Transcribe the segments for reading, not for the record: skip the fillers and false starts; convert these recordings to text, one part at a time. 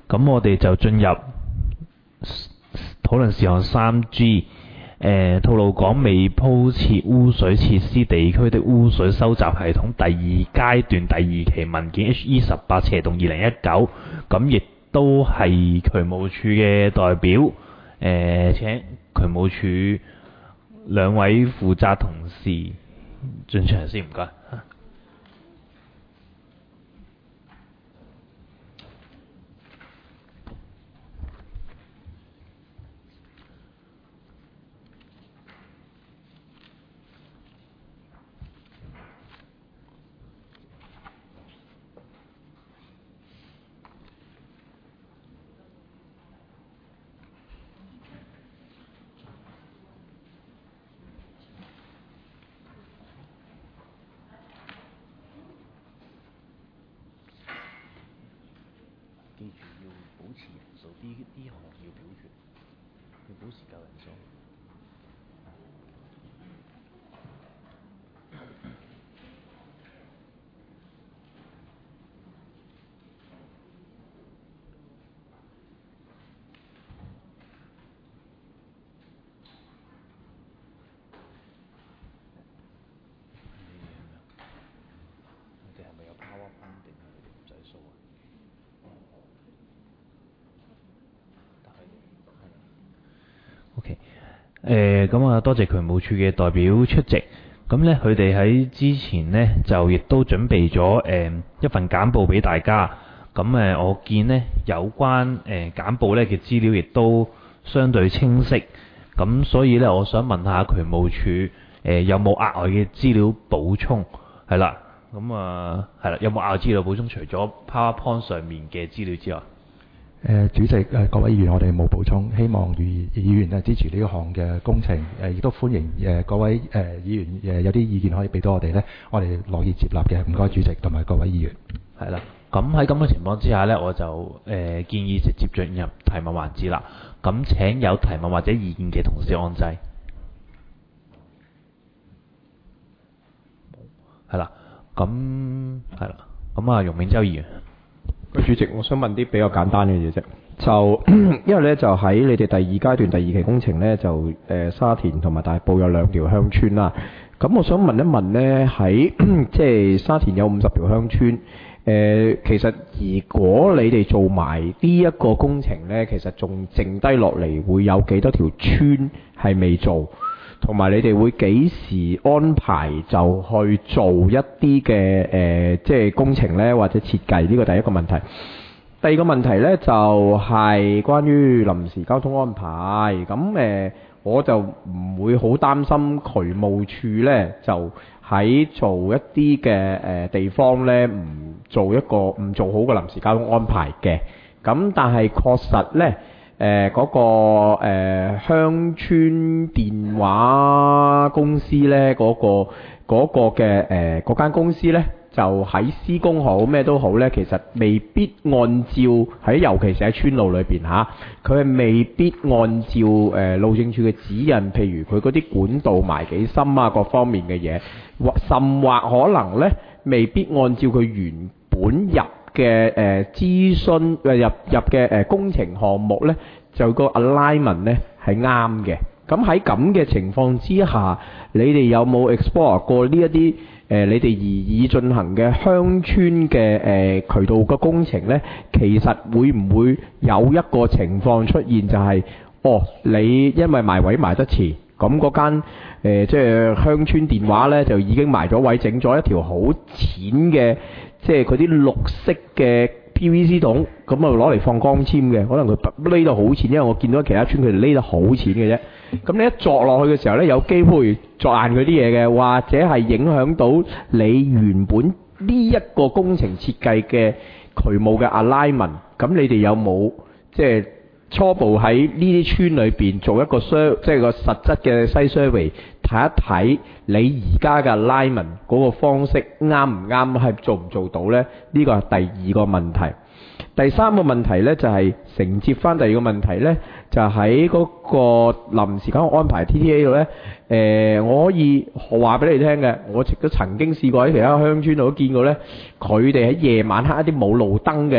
咁我哋就進入討論事項 3G， 吐露港未鋪設污水設施地區的污水收集系統第2階段第2期文件 HE18/2019， 咁亦都係渠務署嘅代表，請渠務署兩位負責同事進場先，唔該。 記住要保持人數，呢項要表決，要保持夠人數。我哋係咪有 PowerPoint 定係唔使數啊？ OK， 咁啊，多謝渠務署嘅代表出席。咁咧，佢哋喺之前呢，就亦都準備咗一份簡報俾大家。咁我見呢有關簡報咧嘅資料亦都相對清晰。咁所以咧，我想問下渠務署有冇額外嘅資料補充？係啦，咁係啦，有冇額外資料補充？除咗 PowerPoint 上面嘅資料之外。 主席各位議員，我哋冇補充，希望議員支持呢個項嘅工程，亦都歡迎各位議員有啲意見可以俾到我哋呢，我哋樂意接納嘅。唔該主席同埋各位議員。 係啦，咁喺咁嘅情況之下呢，我就建議直接進入提問環節啦。咁請有提問或者意見嘅同事按掣。係啦，咁容銘洲議員。 主席，我想問啲比較簡單嘅嘢啫。就因為咧，就喺你哋第2階段第2期工程咧，就沙田同埋大埔有2條鄉村啦。咁我想問一問咧，喺即係沙田有50條鄉村，其實如果你哋做埋呢一個工程咧，其實仲剩低落嚟會有幾多條村係未做？同埋你哋會幾時安排就去做一啲嘅即係工程呢？或者設計？呢個第一個問題。第二個問題呢，就係關於臨時交通安排。咁我就唔會好擔心渠務處呢，就喺做一啲嘅地方呢，唔做好個臨時交通安排嘅。咁但係確實呢。嗰個鄉村電話公司呢，嗰嘅嗰間公司呢，就喺施工好咩都好呢，其實未必按照尤其是喺村路裏邊嚇，佢係未必按照路政署嘅指引，譬如佢嗰啲管道埋幾深啊，各方面嘅嘢，甚或可能呢，未必按照佢原本入嘅諮詢入嘅工程項目呢，就個 alignment 呢係啱嘅。咁喺咁嘅情況之下，你哋有冇 explore 過呢一啲你哋擬議進行嘅鄉村嘅渠道嘅工程呢？其實會唔會有一個情況出現，就係你因為埋位埋得遲，咁嗰間即係鄉村電話呢，就已經埋咗位，整咗一條好淺嘅。即係佢啲綠色嘅 PVC 筒，咁啊攞嚟放光纖嘅，可能佢匿得好淺，因為我見到其他村佢哋匿得好淺嘅啫。咁你一鑿落去嘅時候呢，有機會鑿爛佢啲嘢嘅，或者係影響到你原本呢一個工程設計嘅渠務嘅 alignment。咁你哋有冇即係初步喺呢啲村裏邊做一個即係個實質嘅西 survey， 睇一睇你而家嘅 alignment 嗰個方式啱唔啱，係做唔做到呢？呢個係第二個問題。第三個問題呢，就係承接翻第二個問題呢，就喺嗰個臨時交通安排 TTA 度呢。我可以話俾你聽嘅，我亦都曾經試過喺其他鄉村度都見過呢，佢哋喺夜晚黑一啲冇路燈嘅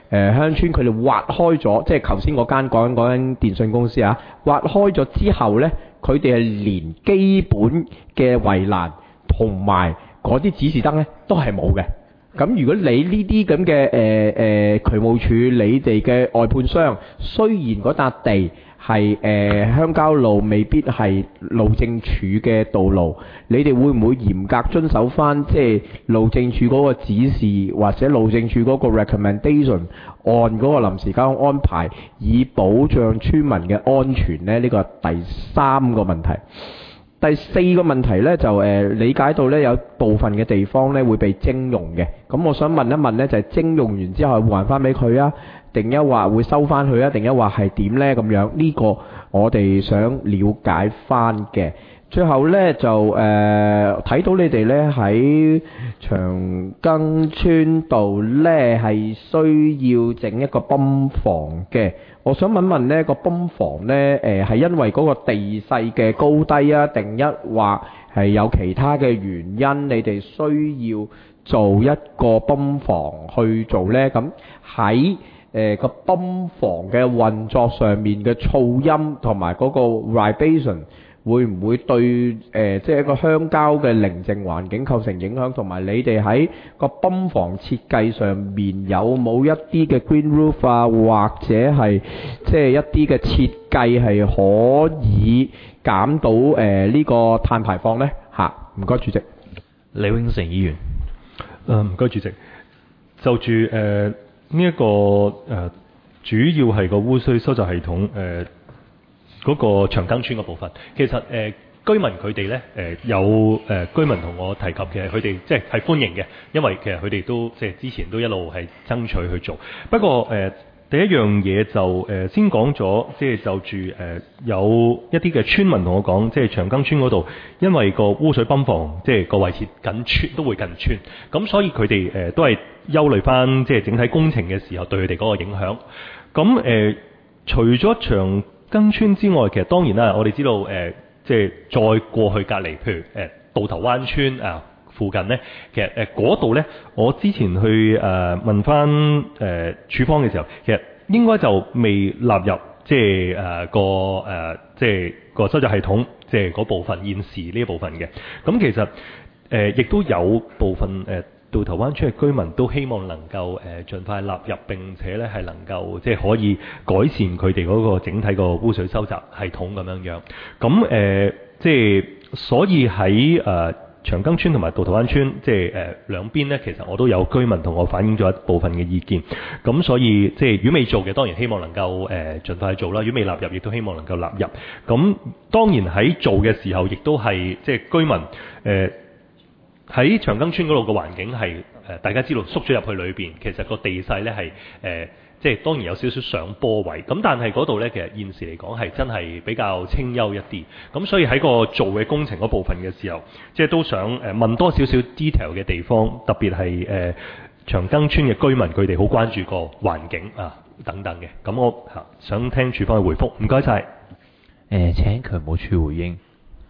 鄉村，佢哋挖開咗，即係頭先嗰間講緊嗰間電信公司啊，挖開咗之後呢，佢哋係連基本嘅圍欄同埋嗰啲指示燈呢都係冇嘅。咁如果你呢啲咁嘅渠務署，你哋嘅外判商，雖然嗰笪地係鄉郊路，未必係路政署嘅道路，你哋會唔會嚴格遵守翻即係路政署嗰個指示，或者路政署嗰個 recommendation，按嗰個臨時交通安排，以保障村民嘅安全呢？呢個係第三個問題。第四個問題呢，就理解到呢有部分嘅地方呢會被徵用嘅，咁我想問一問呢，就係徵用完之後還翻俾佢啊，定一話會收翻佢啊，定一話係點呢？咁樣呢個我哋想了解翻嘅。最後呢，就睇到你哋呢喺長庚村度呢係需要整一個泵房嘅。我想問問呢個泵房呢係因為嗰個地勢嘅高低啊，定一話係有其他嘅原因，你哋需要做一個泵房去做呢？咁喺個泵房嘅運作上面嘅噪音同埋嗰個 vibration，會唔會對即係一個鄉郊嘅寧靜環境構成影響？同埋你哋喺個泵房設計上面有冇一啲嘅 green roof 啊，或者係即係一啲嘅設計係可以減到呢個碳排放呢？嚇，唔該主席。 李永成議員。 唔該主席。就住呢一個主要係個污水收集系統嗰個長庚村嘅部分，其實居民佢哋呢，有居民同我提及嘅，佢哋即係歡迎嘅，因為其實佢哋都即係之前都一路係爭取去做。不過第一樣嘢就先講咗，即係就住有一啲嘅村民同我講，即係長庚村嗰度，因為個污水泵房即係個位置近村，都會近村，咁所以佢哋都係憂慮翻即係整體工程嘅時候對佢哋嗰個影響。咁除咗長庚村之外，其實當然啦，我哋知道即係再過去隔離，譬如渡頭灣村啊附近呢，其實嗰度呢，我之前去問翻署方嘅時候，其實應該就未納入即係即係個收集系統，即係嗰部分現時呢一部分嘅。咁其實亦都有部分渡頭灣村嘅居民都希望能夠盡快納入，並且咧係能夠即係可以改善佢哋嗰個整體個污水收集系統咁樣樣。咁即係所以喺長庚村同埋渡頭灣村即係兩邊咧，其實我都有居民同我反映咗一部分嘅意見。咁所以即係如果未做嘅，當然希望能夠盡快做啦；如果未納入，亦都希望能夠納入。咁當然喺做嘅時候，亦都係即係居民喺長庚村嗰度嘅環境係大家知道縮咗入去裏邊，其實個地勢咧係即係當然有少少上坡位，咁但係嗰度咧其實現時嚟講係真係比較清幽一啲，咁所以喺個做嘅工程嗰部分嘅時候，即係都想問多少少 detail 嘅地方，特別係長庚村嘅居民佢哋好關注個環境啊等等嘅，咁我想聽署方嘅回覆，唔該晒。 請渠務署回應。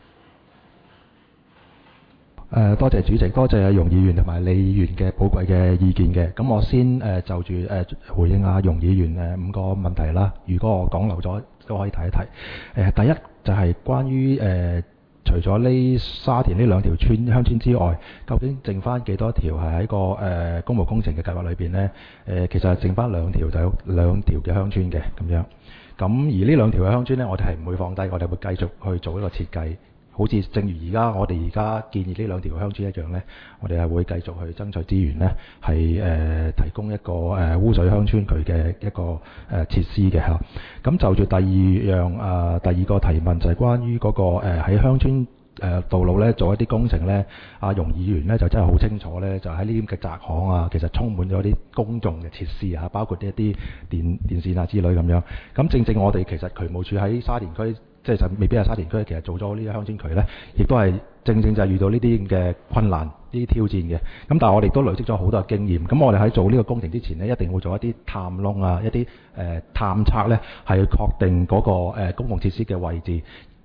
多謝主席，多謝容議員同埋李議員嘅寶貴嘅意見嘅。咁我先就住回應阿容議員5個問題啦。如果我講漏咗，都可以提一提。第一就係關於除咗呢沙田呢兩條鄉村之外，究竟剩翻幾多條係喺個公務工程嘅計劃裏邊呢？其實剩翻兩條，就有兩條嘅鄉村嘅咁樣。咁而呢兩條嘅鄉村呢，我哋係唔會放低，我哋會繼續去做一個設計。好似正如我哋而家建議呢兩條鄉村一樣呢，我哋係會繼續去爭取資源呢，係提供一個污水鄉村佢嘅一個設施嘅嚇。咁就住第二個提問就係關於嗰個喺鄉村道路呢做一啲工程呢，阿容議員呢就真係好清楚呢，就喺呢啲嘅窄巷啊，其實充滿咗啲公眾嘅設施啊，包括一啲電線啊之類咁樣。咁正我哋其實渠務署喺沙田區。即係就未必係沙田區，其實做咗呢啲鄉村渠呢，亦都係正就係遇到呢啲嘅困難、呢啲挑戰嘅。咁但係我哋都累積咗好多嘅經驗。咁我哋喺做呢個工程之前呢，一定會做一啲探窿啊、一啲探測呢，係確定嗰個公共設施嘅位置。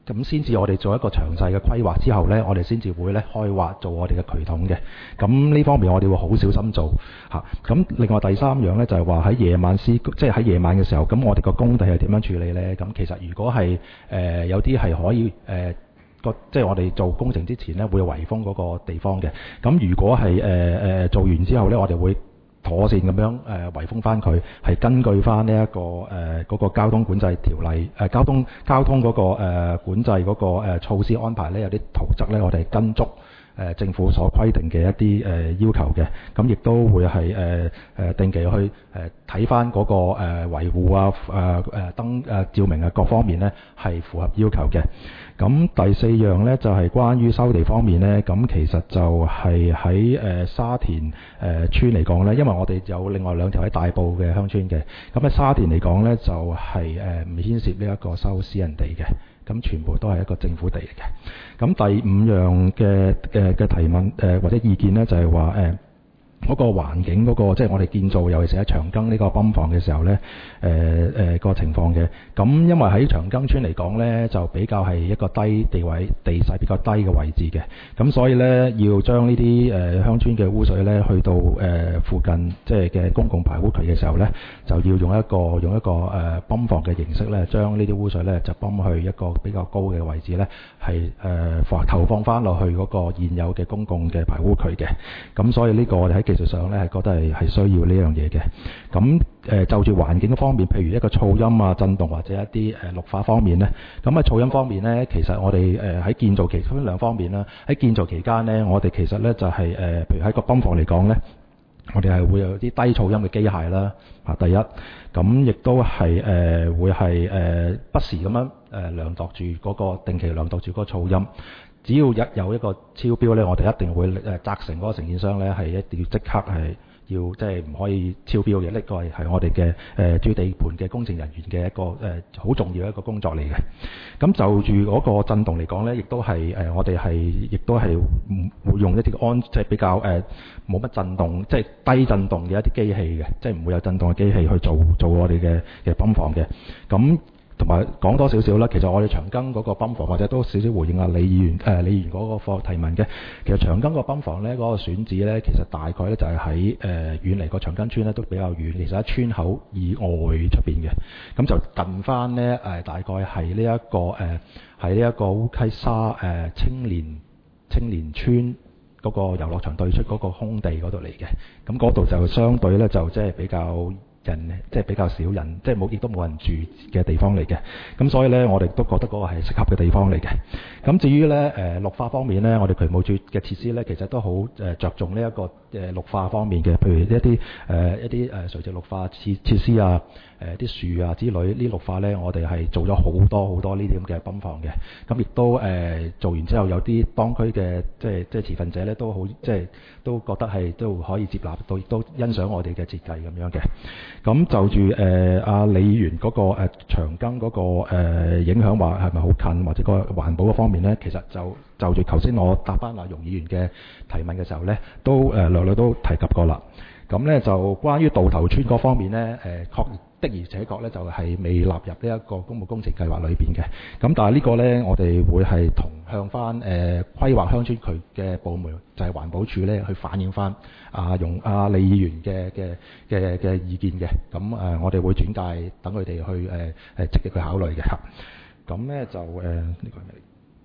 咁先至我哋做一個詳細嘅規劃之後呢，我哋先至會咧開挖做我哋嘅渠桶嘅。咁呢方面我哋會好小心做嚇。咁另外第三樣呢，就係話喺夜晚即係喺夜晚嘅時候，咁我哋個工地係點樣處理呢？咁其實如果係有啲係可以即係我哋做工程之前呢，會圍封嗰個地方嘅。咁如果係做完之後呢，我哋會妥善咁樣圍封翻佢，係根據翻呢一個嗰個交通管制條例交通嗰個管制嗰個措施安排呢，有啲圖則呢，我哋跟足政府所規定嘅一啲要求嘅，咁亦都會係定期去睇翻嗰個維護啊燈照明啊各方面呢係符合要求嘅。咁第四樣呢，就係關於收地方面呢，咁其實就係喺沙田村嚟講呢，因為我哋有另外2條喺大埔嘅鄉村嘅，咁喺沙田嚟講呢，就係唔牽涉呢一個收私人地嘅，咁全部都係一個政府地嚟嘅。咁第5樣嘅提問或者意見呢，就係話嗰個環境嗰個即係我哋建造，尤其是喺長庚呢個泵房嘅時候呢，個情況嘅。咁因為喺長庚村嚟講呢，就比較係一個低地位、地勢比較低嘅位置嘅。咁所以呢，要將呢啲鄉村嘅污水呢去到附近即係嘅公共排污渠嘅時候呢，就要用一個泵房嘅形式呢，將呢啲污水呢就泵去一個比較高嘅位置呢，係投放翻落去嗰個現有嘅公共嘅排污渠嘅。咁所以呢個我哋喺技術上咧係覺得係需要呢樣嘢嘅。咁就住環境方面，譬如一個噪音啊、震動或者一啲綠化方面咧，咁喺噪音方面咧，其實我哋喺建造期分2方面啦。喺建造期間咧，我哋其實咧就係譬如喺個泵房嚟講咧，我哋係會有啲低噪音嘅機械啦。第一，咁亦都係會係不時咁樣量度住嗰個定期量度住嗰個噪音。只要有一個超標呢，我哋一定會責成嗰個承建商呢係一定要即刻係要即係唔可以超標嘅。呢個係我哋嘅主地盤嘅工程人員嘅一個好重要一個工作嚟嘅。咁就住嗰個震動嚟講呢，亦都係我哋亦都係會用一啲即係比較冇乜震動，即係低震動嘅一啲機器嘅，即係唔會有震動嘅機器去做我哋嘅泵房嘅。咁同埋講多少少啦，其實我哋長庚嗰個泵房或者都少少回應下李議員嗰個提問嘅。其實長庚個泵房呢，嗰個選址呢，其實大概呢就係喺遠離個長庚村呢都比較遠，其實喺村口以外出邊嘅。咁就近翻呢，大概係呢一個喺呢一個烏溪沙青年村嗰個遊樂場對出嗰個空地嗰度嚟嘅。咁嗰度就相對呢，就即係比較即係比較少人，即係亦都冇人住嘅地方嚟嘅。咁所以呢，我哋都覺得嗰個係適合嘅地方嚟嘅。咁至於呢綠化方面呢，我哋渠務署嘅設施呢，其實都好着重呢一個綠化方面嘅，譬如一啲垂直綠化設施啊，啲樹啊之類呢綠化呢，我哋係做咗好多呢啲咁嘅泵房嘅。咁亦都做完之後，有啲當區嘅即係持份者呢，都好即係都覺得係都可以接納到，亦都欣賞我哋嘅設計咁樣嘅。咁就住阿李議員嗰個長庚嗰個影響話係咪好近，或者個環保嘅方面呢，其實就住頭先我答翻阿容議員嘅提問嘅時候呢，都略略都提及過啦。咁呢就關於渡頭村嗰方面呢，的而且確呢就係未納入呢一個公務工程計劃裏邊嘅。咁但係呢個呢，我哋會係向翻規劃鄉村渠嘅部門，就係環保署呢去反映翻李議員嘅意見嘅。咁我哋會轉介等佢哋去積極去考慮嘅嚇。咁呢就呢個係咩？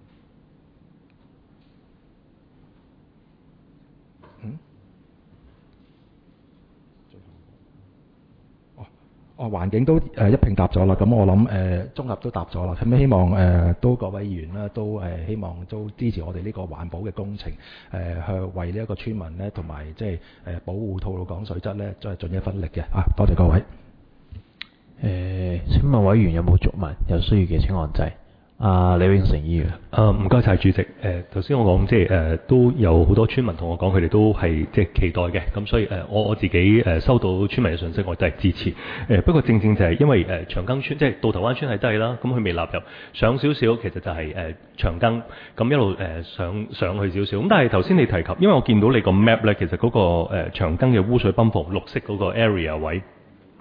環境都一併答咗啦，咁我諗綜合都答咗啦。咁希望都各位議員啦，都希望都支持我哋呢個環保嘅工程，去為呢一個村民呢，同埋即係保護吐露港水質呢，再盡一分力嘅。多謝各位。 請問委員有冇續問？有需要嘅請按掣。李永成議員。 唔該晒主席。頭先我講即係都有好多村民同我講，佢哋都係即係期待嘅。咁所以我自己收到村民嘅信息，我都係支持。不過正正就係因為長庚村即係渡頭灣村係低啦，咁佢未納入上少少，其實就係長庚咁一路上去少少。咁但係頭先你提及，因為我見到你個 map 咧，其實嗰個長庚嘅污水泵房綠色嗰個 area 位。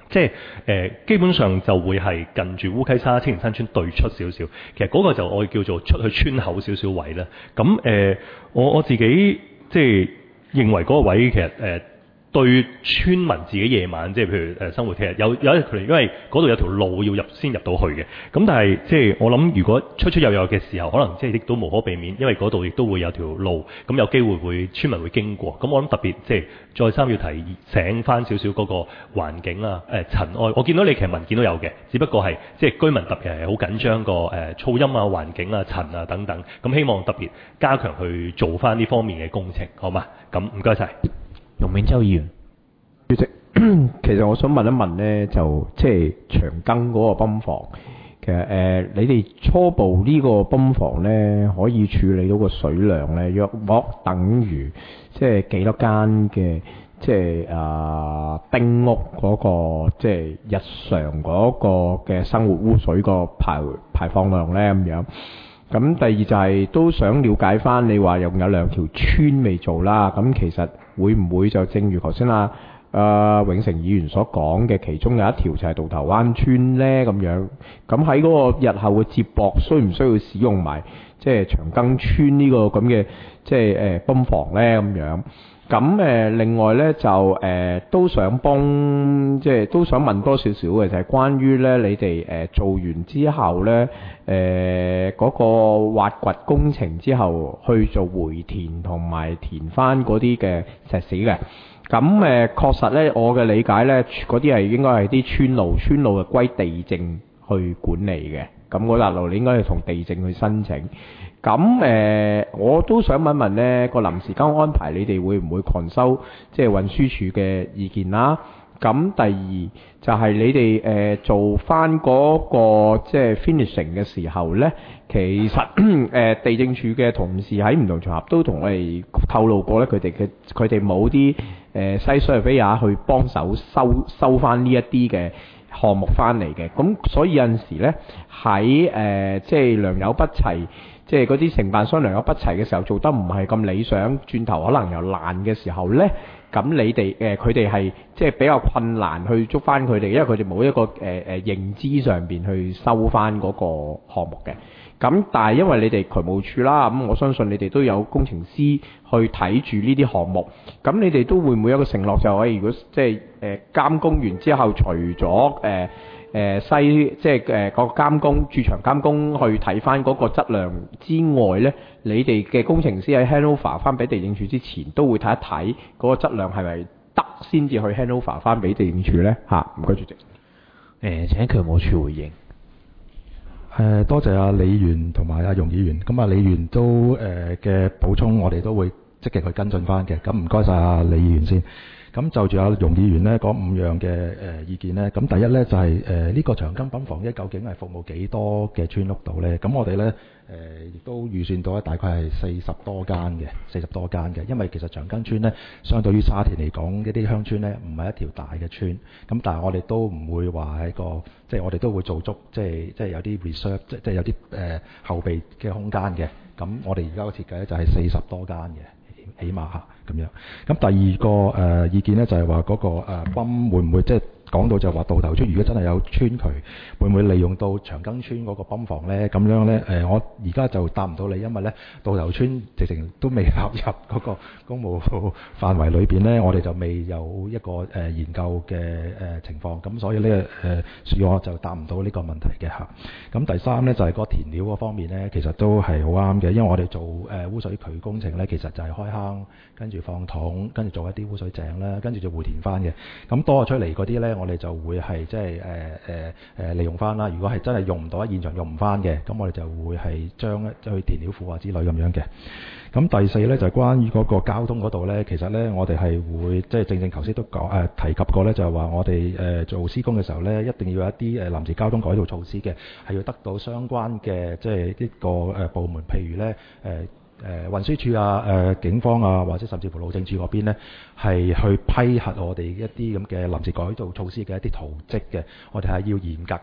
即係基本上就會係近住烏溪沙青年山村對出少少，其實嗰個就我叫做出去村口少少位啦。咁我自己即係認為嗰個位其實對村民自己夜晚即係譬如生活，其實有一佢哋因為嗰度有條路要先入到去嘅。咁但係即係我諗，如果出入嘅時候，可能即係亦都無可避免，因為嗰度亦都會有條路，咁有機會會村民會經過。咁我諗特別即係再三要提醒翻少少嗰個環境啊，塵埃。我見到你其實文件都有嘅，只不過係即係居民特別係好緊張個噪音啊、環境啊、塵啊等等。咁希望特別加強去做翻呢方面嘅工程，好嘛？咁唔該晒。 容銘洲議員， 主席，其實我想問一問呢，就即係長庚嗰個泵房，其實你哋初步呢個泵房呢，可以處理到個水量呢，約莫等於即係幾多間嘅即係丁屋嗰個即係日常嗰個嘅生活污水個排放量呢咁樣。咁第二就係都想了解翻，你話有兩條村未做啦，咁其實會唔會就正如頭先永成議員所講嘅，其中有一條就係渡頭灣村呢咁樣。咁喺嗰個日後嘅接駁，需唔需要使用埋即係長庚村呢個咁嘅即係泵房呢咁樣？咁另外呢，就都想即係都想問多少少嘅，就係關於呢你哋做完之後呢，嗰個挖掘工程之後去做回填同埋填翻嗰啲嘅石屎嘅。咁確實呢，我嘅理解呢，嗰啲係應該係啲村路係歸地政去管理嘅。咁嗰笪路你應該係同地政去申請。咁我都想問問呢個臨時交通安排，你哋會唔會擴收即係運輸署嘅意見啦？咁第二就係你哋做翻嗰個即係 finishing 嘅時候呢，其實地政署嘅同事喺唔同場合都同我哋透露過呢，佢哋冇啲西surveyor去幫手收翻呢一啲嘅項目翻嚟嘅。咁所以有陣時呢，喺即係良莠不齊。即係嗰啲承辦商良莠不齊嘅時候，做得唔係咁理想，轉頭可能又爛嘅時候呢，咁你哋佢哋係即係比較困難去捉翻佢哋，因為佢哋冇一個認知上邊去收翻嗰個項目嘅。咁但係因為你哋渠務處啦，咁我相信你哋都有工程師去睇住呢啲項目。咁你哋都會唔會有一個承諾，就可以如果即係監工完之後，除咗即係個監工駐場監工去睇翻嗰個質量之外呢，你哋嘅工程師喺 handover 翻俾地政署之前，都會睇一睇嗰個質量係咪得先至去 handover 翻俾地政署呢？唔該主席。 請渠務處回應。 多謝阿李議員同埋阿容議員。咁啊，李議員都嘅補充，我哋都會積極去跟進翻嘅。咁唔該晒阿李議員先。咁就住阿容議員呢嗰5樣嘅意見呢，咁第一呢，就係呢個長庚泵房究竟係服務幾多嘅村屋度呢？咁我哋呢亦都預算到大概係40多間嘅，因為其實長庚村呢，相對於沙田嚟講，一啲鄉村呢唔係一條大嘅村，咁但係我哋都唔會話喺個即係我哋都會做足即係有啲 reserve， 即係有啲後備嘅空間嘅。咁我哋而家嘅設計呢，就係40多間嘅。起碼咁樣。咁第二個意見呢，就係話嗰個泵會唔會即係講到就話渡頭村如果真係有村渠，會唔會利用到長庚村嗰個泵房呢？咁樣呢，我而家就答唔到你，因為呢渡頭村直情都未納入嗰個公務範圍裏邊呢，我哋就未有一個研究嘅情況，咁所以呢所以我就答唔到呢個問題嘅嚇。咁第三呢，就係個填料嗰方面呢，其實都係好啱嘅，因為我哋做污水渠工程呢，其實就係開坑，跟住放桶，跟住做一啲污水井啦，跟住就回填翻嘅。咁多出嚟嗰啲呢，我哋就會係即係利用翻啦。如果係真係用唔到喺現場用唔翻嘅，咁我哋就會係將去填料庫啊之類咁樣嘅。咁第四呢，就係關於嗰個交通嗰度呢，其實呢，我哋係會即係正頭先都講提及過呢，就係話我哋做施工嘅時候呢，一定要有一啲臨時交通改道措施嘅，係要得到相關嘅即係呢個部門，譬如呢運輸署啊、警方啊，或者甚至乎路政署嗰邊呢，係去批核我哋一啲咁嘅臨時改道措施嘅一啲圖則嘅，我哋係要嚴格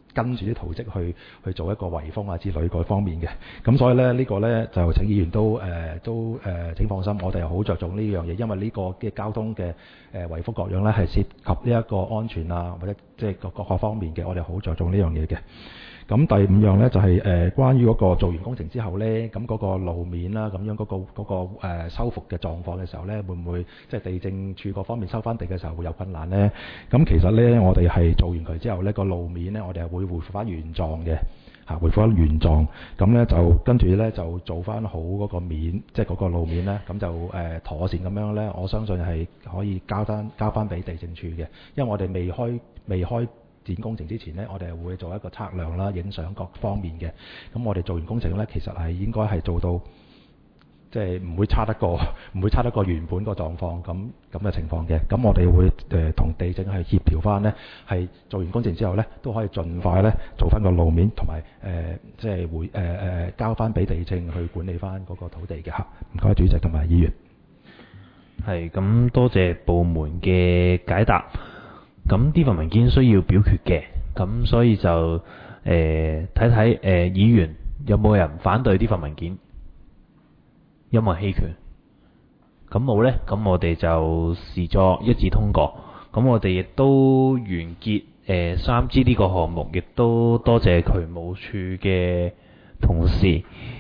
跟住啲圖則去做一個圍封啊之類嗰方面嘅。咁所以咧呢個咧就請議員都請放心，我哋係好着重呢樣嘢，因為呢個嘅交通嘅圍封各樣咧係涉及呢一個安全啊，或者即係各個方面嘅，我哋好着重呢樣嘢嘅。咁第五樣咧就係關於嗰個做完工程之後咧，咁嗰個路面啦，咁樣嗰個修復嘅狀況嘅時候咧，會唔會即係地政處嗰方面收翻地嘅時候會有困難咧？咁其實咧，我哋係做完佢之後咧，個路面咧，我哋係會恢復翻原狀嘅，恢復翻原狀。咁咧就跟住咧就做翻好嗰個面，即係嗰個路面咧，咁就妥善咁樣咧，我相信係可以交翻俾地政處嘅，因為我哋未開展工程之前呢，我哋係會做一個測量啦、影相各方面嘅。咁我哋做完工程呢，其實係應該係做到，即係唔會差得過原本個狀況咁嘅情況嘅。咁我哋會同地政係協調翻呢，係做完工程之後呢，都可以盡快呢做翻個路面，同埋即係會交翻俾地政去管理翻嗰個土地嘅嚇。唔該，主席同埋議員。 係咁，多謝部門嘅解答。咁呢份文件需要表決嘅，咁所以就睇睇議員有冇人反對呢份文件，有冇人棄權？咁冇呢，咁我哋就視作一致通過。咁我哋亦都完結3支呢個項目，亦都多謝渠務處嘅同事。